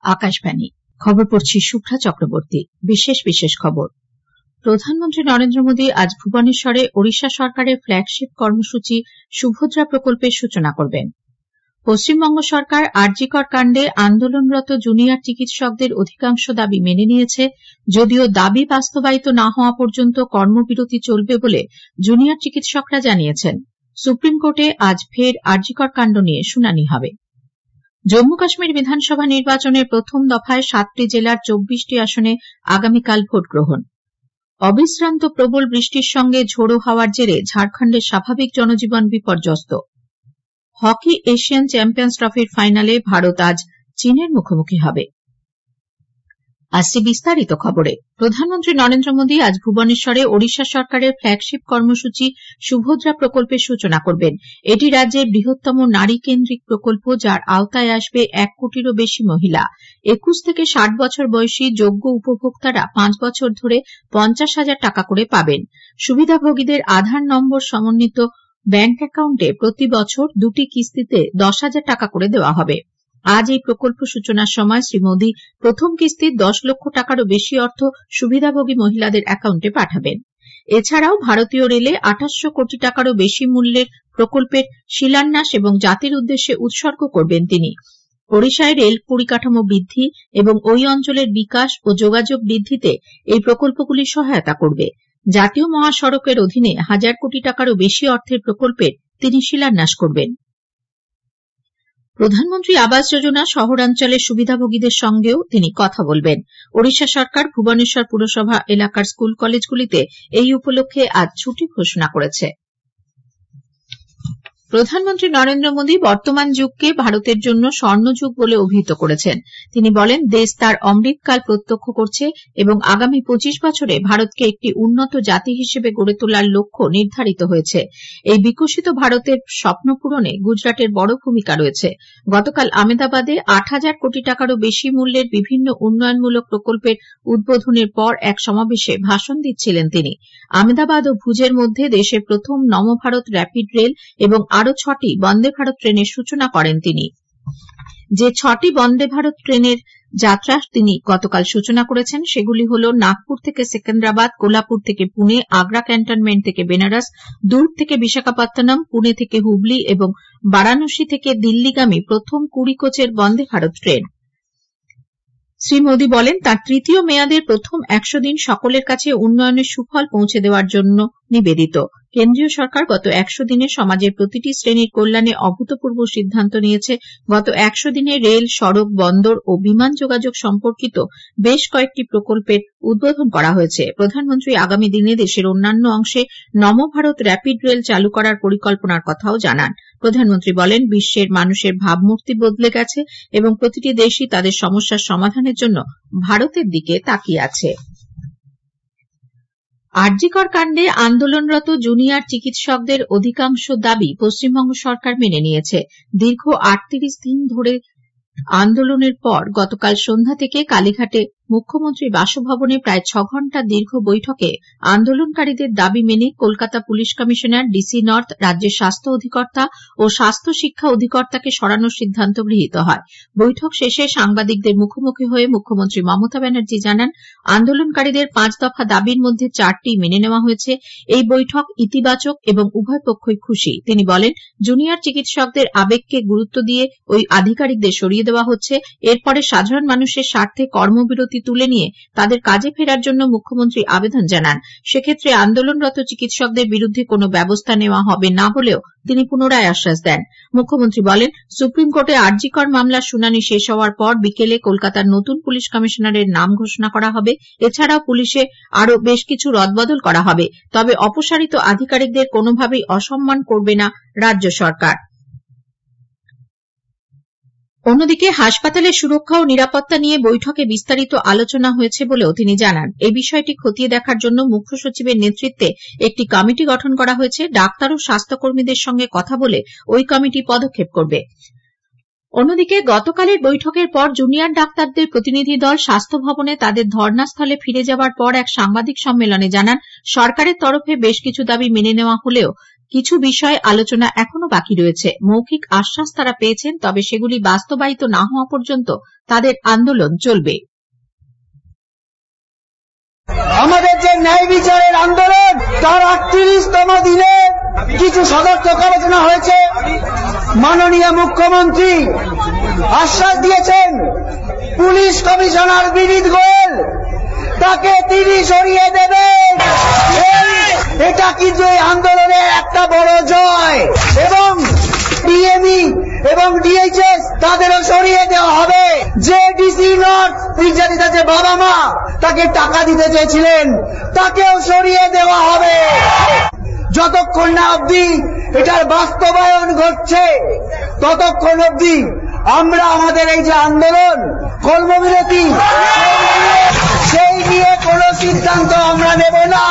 আকাশবাণী খবর পড়ছি শুভ্রা চক্রবর্তী। বিশেষ খবর। প্রধানমন্ত্রী নরেন্দ্র মোদী আজ ভুবনেশ্বরে ওড়িশা সরকারের ফ্ল্যাগশিপ কর্মসূচি সুভদ্রা প্রকল্পের সূচনা করবেন। পশ্চিমবঙ্গ সরকার আর.জি. কর কাণ্ডে আন্দোলনরত জুনিয়র চিকিৎসকদের অধিকাংশ দাবি মেনে নিয়েছে, যদিও দাবি বাস্তবায়িত না হওয়া পর্যন্ত কর্মবিরতি চলবে বলে জুনিয়র চিকিৎসকরা জানিয়েছেন। সুপ্রিম কোর্টে আজ ফের আর.জি. কর কাণ্ড নিয়ে শুনানি হবে। জম্মু কাশ্মীর বিধানসভা নির্বাচনের প্রথম দফায় 7টি জেলার 24টি আসনে আগামীকাল ভোট গ্রহণ। অবিশ্রান্ত প্রবল বৃষ্টির সঙ্গে ঝোড়ো হাওয়ার জেরে ঝাড়খণ্ডের স্বাভাবিক জনজীবন বিপর্যস্ত। হকি এশিয়ান চ্যাম্পিয়ন্স ট্রফির ফাইনালে ভারত আজ চীনের মুখোমুখি হবে। আসছে বিস্তারিত খবরে। প্রধানমন্ত্রী নরেন্দ্র মোদী আজ ভুবনেশ্বরে ওড়িশা সরকারের ফ্ল্যাগশিপ কর্মসূচি সুভদ্রা প্রকল্পের সূচনা করবেন। এটি রাজ্যের বৃহত্তম নারী কেন্দ্রিক প্রকল্প, যার আওতায় আসবে 1 কোটিরও বেশি মহিলা। 21 থেকে 60 বছর বয়সী যোগ্য উপভোক্তারা 5 বছর ধরে 50,000 টাকা করে পাবেন। সুবিধাভোগীদের আধার নম্বর সমন্বিত ব্যাংক অ্যাকাউন্টে প্রতি বছর 2টি কিস্তিতে 10,000 টাকা করে দেওয়া হবে। আজ এই প্রকল্প সূচনার সময় শ্রী মোদী প্রথম কিস্তির 10 লক্ষ টাকারও বেশি অর্থ সুবিধাভোগী মহিলাদের অ্যাকাউন্টে পাঠাবেন। এছাড়াও ভারতীয় রেলে 2800 কোটি টাকারও বেশি মূল্যের প্রকল্পের শিলান্যাস এবং জাতির উদ্দেশ্যে উৎসর্গ করবেন তিনি। ওড়িশায় রেল পরিকাঠামো বৃদ্ধি এবং ওই অঞ্চলের বিকাশ ও যোগাযোগ বৃদ্ধিতে এই প্রকল্পগুলি সহায়তা করবে। জাতীয় মহাসড়কের অধীনে 1000 কোটি টাকারও বেশি অর্থের প্রকল্পের তিনি শিলান্যাস করবেন। প্রধানমন্ত্রী আবাস যোজনা শহরাঞ্চলের সুবিধাভোগীদের সঙ্গেও তিনি কথা বলবেন। ওড়িশা সরকার ভুবনেশ্বর পুরসভা এলাকার স্কুল কলেজগুলিতে এই উপলক্ষে আজ ছুটি ঘোষণা করেছে। প্রধানমন্ত্রী নরেন্দ্র মোদী বর্তমান যুগকে ভারতের জন্য স্বর্ণযুগ বলে অভিহিত করেছেন। তিনি বলেন, দেশ তার অমৃতকাল প্রত্যক্ষ করছে এবং আগামী 25 বছরে ভারতকে একটি উন্নত জাতি হিসেবে গড়ে তোলার লক্ষ্য নির্ধারিত হয়েছে। এই বিকশিত ভারতের স্বপ্ন পূরণে গুজরাটের বড় ভূমিকা রয়েছে। গতকাল আহমেদাবাদে 8,000 কোটি টাকারও বেশি মূল্যের বিভিন্ন উন্নয়নমূলক প্রকল্পের উদ্বোধনের পর এক সমাবেশে ভাষণ দিচ্ছিলেন তিনি। আহমেদাবাদ ও ভুজের মধ্যে দেশের প্রথম নমভারত র্যাপিড রেল এবং আরও 6টি বন্দে ভারত ট্রেনের সূচনা করেন তিনি। যে 6টি বন্দে ভারত ট্রেনের যাত্রা তিনি গতকাল সূচনা করেছেন সেগুলি হল নাগপুর থেকে সেকেন্দ্রাবাদ, কোলাপুর থেকে পুনে, আগ্রা ক্যান্টনমেন্ট থেকে বেনারস, দুর্গ থেকে বিশাখাপত্তনম, পুনে থেকে হুবলি এবং বারাণসী থেকে দিল্লিগামী প্রথম 20 কোচের বন্দে ভারত ট্রেন। শ্রী মোদী বলেন, তাঁর তৃতীয় মেয়াদের প্রথম 100 দিন সকলের কাছে উন্নয়নের সুফল পৌঁছে দেওয়ার জন্য নিবেদিত। কেন্দ্রীয় সরকার গত 100 দিনে সমাজের প্রতিটি শ্রেণীর কল্যাণে অভূতপূর্ব সিদ্ধান্ত নিয়েছে। গত 100 দিনে রেল, সড়ক, বন্দর ও বিমান যোগাযোগ সম্পর্কিত বেশ কয়েকটি প্রকল্পের উদ্বোধন করা হয়েছে। প্রধানমন্ত্রী আগামী দিনে দেশের অন্যান্য অংশে নমভারত র্যাপিড রেল চালু করার পরিকল্পনার কথাও জানান। প্রধানমন্ত্রী বলেন, বিশ্বের মানুষের ভাবমূর্তি বদলে গেছে এবং প্রতিটি দেশই তাদের সমস্যার সমাধানের জন্য ভারতের দিকে তাকিয়ে আছে। আর.জি. কর কাণ্ডে আন্দোলনরত জুনিয়র চিকিৎসকদের অধিকাংশ দাবি পশ্চিমবঙ্গ সরকার মেনে নিয়েছে। দীর্ঘ 38 দিন ধরে আন্দোলনের পর গতকাল সন্ধ্যা থেকে কালীঘাটে মুখ্যমন্ত্রীর বাসভবনে প্রায় 6 ঘণ্টা দীর্ঘ বৈঠকে আন্দোলনকারীদের দাবি মেনে Kolkata police commissioner, DC north, রাজ্যের স্বাস্থ্য অধিকর্তা ও স্বাস্থ্য শিক্ষা অধিকর্তাকে সরানোর সিদ্ধান্ত গৃহীত হয়। বৈঠক শেষে সাংবাদিকদের মুখোমুখি হয়ে মুখ্যমন্ত্রী মমতা ব্যানার্জি জানান, আন্দোলনকারীদের 5 দফা দাবির মধ্যে 4টি মেনে নেওয়া হয়েছে। এই বৈঠক ইতিবাচক এবং উভয় পক্ষই খুশি। তিনি বলেন, জুনিয়র চিকিৎসকদের আবেগকে গুরুত্ব দিয়ে ওই আধিকারিকদের সরিয়ে দেওয়া হচ্ছে। এরপরে সাধারণ মানুষের স্বার্থে কর্মবিরতি তুলে নিয়ে তাদের কাজে ফেরার জন্য মুখ্যমন্ত্রী আবেদন জানান। সেক্ষেত্রে আন্দোলনরত চিকিৎসকদের বিরুদ্ধে কোনো ব্যবস্থা নেওয়া হবে না বলেও তিনি পুনরায় আশ্বাস দেন। মুখ্যমন্ত্রী বলেন, সুপ্রিম কোর্টে আর.জি. কর মামলার শুনানি শেষ হওয়ার পর বিকেলে কলকাতার নতুন পুলিশ কমিশনারের নাম ঘোষণা করা হবে। এছাড়াও পুলিশে আরও বেশ কিছু রদবদল করা হবে। তবে অপসারিত আধিকারিকদের কোনোভাবেই অসম্মান করবে না রাজ্য সরকার। অন্যদিকে হাসপাতালের সুরক্ষা ও নিরাপত্তা নিয়ে বৈঠকে বিস্তারিত আলোচনা হয়েছে বলেও তিনি জানান। এই বিষয়টি খতিয়ে দেখার জন্য মুখ্য সচিবের নেতৃত্বে একটি কমিটি গঠন করা হয়েছে। ডাক্তার ও স্বাস্থ্যকর্মীদের সঙ্গে কথা বলে ওই কমিটি পদক্ষেপ করবে। অন্যদিকে গতকালের বৈঠকের পর জুনিয়র ডাক্তারদের প্রতিনিধি দল স্বাস্থ্য ভবনে তাদের ধর্নাস্থলে ফিরে যাওয়ার পর এক সাংবাদিক সম্মেলনে জানান, সরকারের তরফে বেশ কিছু দাবি মেনে নেওয়া হলেও কিছু বিষয়ে আলোচনা এখনো বাকি রয়েছে। মৌখিক আশ্বাস তারা পেয়েছেন, তবে সেগুলি বাস্তবায়িত না হওয়া পর্যন্ত তাদের আন্দোলন চলবে। আমাদের যে ন্যায় বিচারের আন্দোলন তার 38তম দিনে কিছু সদর্থক আলোচনা হয়েছে। মাননীয় মুখ্যমন্ত্রী আশ্বাস দিয়েছেন পুলিশ কমিশনার বিনীত গোয়েল তাকে তিনি সরিয়ে দেবেন। এটা কিন্তু এই আন্দোলনের একটা বড় জয়, এবং ডিএমই এবং ডিএইচএস তাদেরও সরিয়ে দেওয়া হবে। যে ডিসি নর্থ নির্যাতিতা যে বাবা মা তাকে টাকা দিতে চেয়েছিলেন তাকেও সরিয়ে দেওয়া হবে। যতক্ষণ না অবধি এটার বাস্তবায়ন ঘটছে ততক্ষণ অবধি আমরা আমাদের এই যে আন্দোলন কর্মবিরতি সেই নিয়ে কোনো সিদ্ধান্ত আমরা নেব না।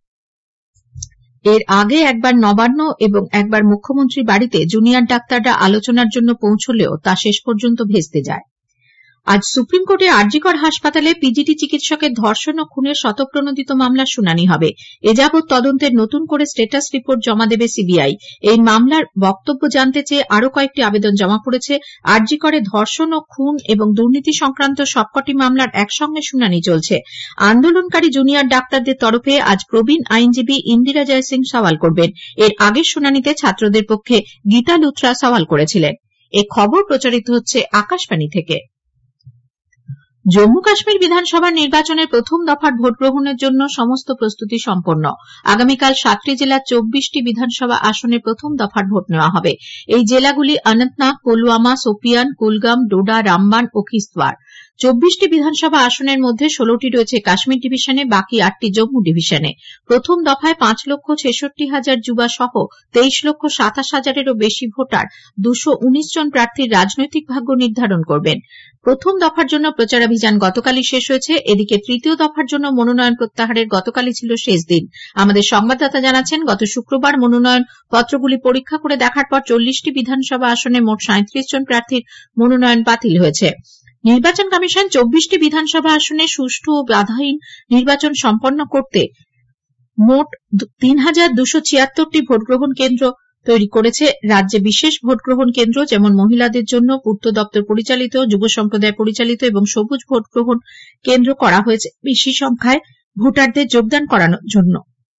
এর আগে একবার নবান্ন এবং একবার মুখ্যমন্ত্রীর বাড়িতে জুনিয়র ডাক্তাররা আলোচনার জন্য পৌঁছলেও তা শেষ পর্যন্ত ভেস্তে যায়। আজ সুপ্রিম কোর্টে আরজিকর হাসপাতালে পিজিটি চিকিৎসকের ধর্ষণ ও খুনের স্বতঃপ্রণোদিত মামলার শুনানি হবে। এ যাবৎ তদন্তের নতুন করে স্ট্যাটাস রিপোর্ট জমা দেবে সিবিআই। এই মামলার বক্তব্য জানতে চেয়ে আরও কয়েকটি আবেদন জমা পড়েছে। আরজিকরে ধর্ষণ ও খুন এবং দুর্নীতি সংক্রান্ত সবকটি মামলার একসঙ্গে শুনানি চলছে। আন্দোলনকারী জুনিয়র ডাক্তারদের তরফে আজ প্রবীণ আইনজীবী ইন্দিরা জয়সিং সওয়াল করবেন। এর আগের শুনানিতে ছাত্রদের পক্ষে গীতা লুথরা সওয়াল করেছিলেন। এ খবর প্রচারিত হচ্ছে আকাশবাণী থেকে। জম্মু কাশ্মীর বিধানসভা নির্বাচনের প্রথম দফার ভোট গ্রহণের জন্য সমস্ত প্রস্তুতি সম্পন্ন। আগামীকাল 7টি জেলার 24টি বিধানসভা আসনে প্রথম দফার ভোট নেওয়া হবে। এই জেলাগুলি অনন্তনাগ, পুলওয়ামা, শোপিয়ান, কুলগাম, ডোডা, রামবান ও কিস্তওয়াড়। 24টি বিধানসভা আসনের মধ্যে 16টি রয়েছে কাশ্মীর ডিভিশনে, বাকি 8টি জম্মু ডিভিশনে। প্রথম দফায় 5,66,000 যুবা সহ 23,27,000-এরও বেশি ভোটার 219 জন প্রার্থীর রাজনৈতিক ভাগ্য নির্ধারণ করবেন। প্রথম দফার জন্য প্রচারাভিযান গতকালই শেষ হয়েছে। এদিকে তৃতীয় দফার জন্য মনোনয়ন প্রত্যাহারের গতকালই ছিল শেষ দিন। আমাদের সংবাদদাতা জানাচ্ছেন, গত শুক্রবার মনোনয়ন পত্রগুলি পরীক্ষা করে দেখার পর 40টি বিধানসভা আসনে মোট 37 জন প্রার্থীর মনোনয়ন বাতিল হয়েছে। নির্বাচন কমিশন 24টি বিধানসভা আসনে সুষ্ঠু ও বাধাহীন নির্বাচন সম্পন্ন করতে মোট 3,276টি ভোটগ্রহণ কেন্দ্র তৈরি করেছে। রাজ্যে বিশেষ ভোটগ্রহণ কেন্দ্র যেমন মহিলাদের জন্য পূর্ত দপ্তর পরিচালিত, যুব সম্প্রদায় পরিচালিত এবং সবুজ ভোটগ্রহণ কেন্দ্র করা হয়েছে বেশি সংখ্যায় ভোটারদের যোগদান করানোর জন্য।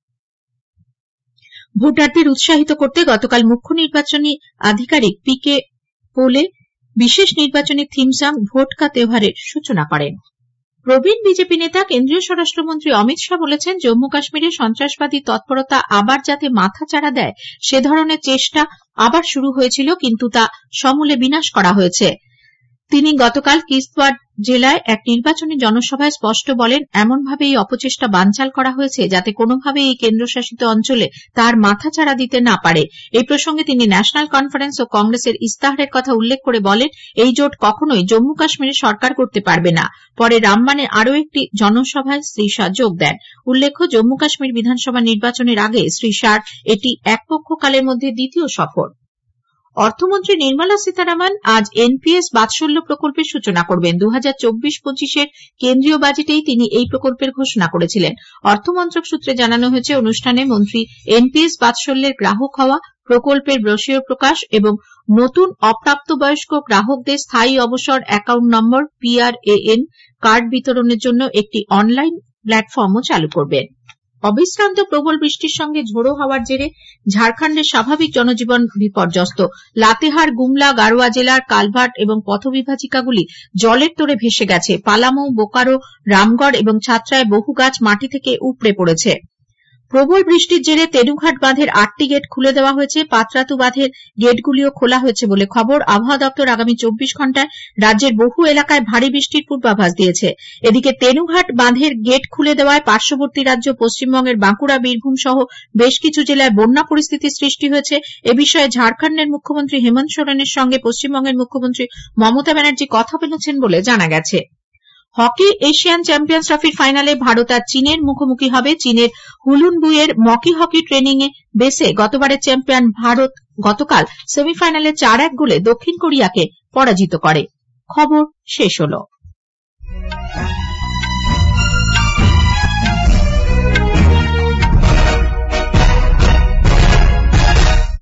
ভোটারদের উৎসাহিত করতে গতকাল মুখ্য নির্বাচনী আধিকারিক পিকে পোলে বিশেষ নির্বাচনী থিম সং ভোট কা তেওহারের সূচনা করেন। প্রবীণ বিজেপি নেতা কেন্দ্রীয় স্বরাষ্ট্রমন্ত্রী অমিত শাহ বলেছেন, জম্মু কাশ্মীরে সন্ত্রাসবাদী তৎপরতা আবার যাতে মাথাচাড়া দেয় সে ধরনের চেষ্টা আবার শুরু হয়েছিল, কিন্তু তা সমূলে বিনাশ করা হয়েছে। তিনি গতকাল কিস্তওয়াড় জেলায় এক নির্বাচনী জনসভায় স্পষ্ট বলেন, এমনভাবে এই অপচেষ্টা বানচাল করা হয়েছে যাতে কোনোভাবে এই কেন্দ্রশাসিত অঞ্চলে তার মাথাচাড়া দিতে না পারে। এই প্রসঙ্গে তিনি ন্যাশনাল কনফারেন্স ও কংগ্রেসের ইস্তাহারের কথা উল্লেখ করে বলেন, এই জোট কখনোই জম্মু কাশ্মীরে সরকার করতে পারবে না। পরে রামবানে আরও একটি জনসভায় শ্রী শাহ যোগ দেন। উল্লেখ্য, জম্মু কাশ্মীর বিধানসভা নির্বাচনের আগে শ্রী শাহর এটি একপক্ষকালের মধ্যে দ্বিতীয় সফর। অর্থমন্ত্রী নির্মলা সীতারামন আজ এনপিএস বাৎসল্য প্রকল্পের সূচনা করবেন। 2024-25-এর কেন্দ্রীয় বাজেটেই তিনি এই প্রকল্পের ঘোষণা করেছিলেন। অর্থমন্ত্রক সূত্রে জানানো হয়েছে, অনুষ্ঠানে মন্ত্রী এনপিএস বাৎসল্যের গ্রাহক হওয়া, প্রকল্পের ব্রোশিওর প্রকাশ এবং নতুন অপ্রাপ্তবয়স্ক গ্রাহকদের স্থায়ী অবসর অ্যাকাউন্ট নম্বর PRAN কার্ড বিতরণের জন্য একটি অনলাইন প্ল্যাটফর্মও চালু করবেন। অবিশ্রান্ত প্রবল বৃষ্টির সঙ্গে ঝোড়ো হাওয়ার জেরে ঝাড়খণ্ডের স্বাভাবিক জনজীবন বিপর্যস্ত। লাতেহার, গুমলা, গারোয়া জেলার কালভার্ট এবং পথবিভাজিকাগুলি জলের তোড়ে ভেসে গেছে। পালামৌ, বোকারো, রামগড় এবং ছাত্রায় বহু গাছ মাটি থেকে উপড়ে পড়েছে। প্রবল বৃষ্টির জেরে তেনুঘাট বাঁধের 8টি গেট খুলে দেওয়া হয়েছে। পাতরাতু বাঁধের গেটগুলিও খোলা হয়েছে বলে খবর। আবহাওয়া দপ্তর আগামী 24 ঘণ্টায় রাজ্যের বহু এলাকায় ভারী বৃষ্টির পূর্বাভাস দিয়েছে। এদিকে তেনুঘাট বাঁধের গেট খুলে দেওয়ায় পার্শ্ববর্তী রাজ্য পশ্চিমবঙ্গের বাঁকুড়া, বীরভূম সহ বেশ কিছু জেলায় বন্যা পরিস্থিতির সৃষ্টি হয়েছে। এ বিষয়ে ঝাড়খণ্ডের মুখ্যমন্ত্রী হেমন্ত সোরেনের সঙ্গে পশ্চিমবঙ্গের মুখ্যমন্ত্রী মমতা ব্যানার্জি কথা বলেছেন বলে জানা গেছে। হকি এশিয়ান চ্যাম্পিয়ন্স ট্রফির ফাইনালে ভারত আজ চীনের মুখোমুখি হবে। চীনের হুলুনবুইয়ের মকি হকি ট্রেনিং বেসে গতবারের চ্যাম্পিয়ন ভারত গতকাল সেমিফাইনালে 4-1 গোলে দক্ষিণ কোরিয়াকে পরাজিত করে। খবর শেষ হলো।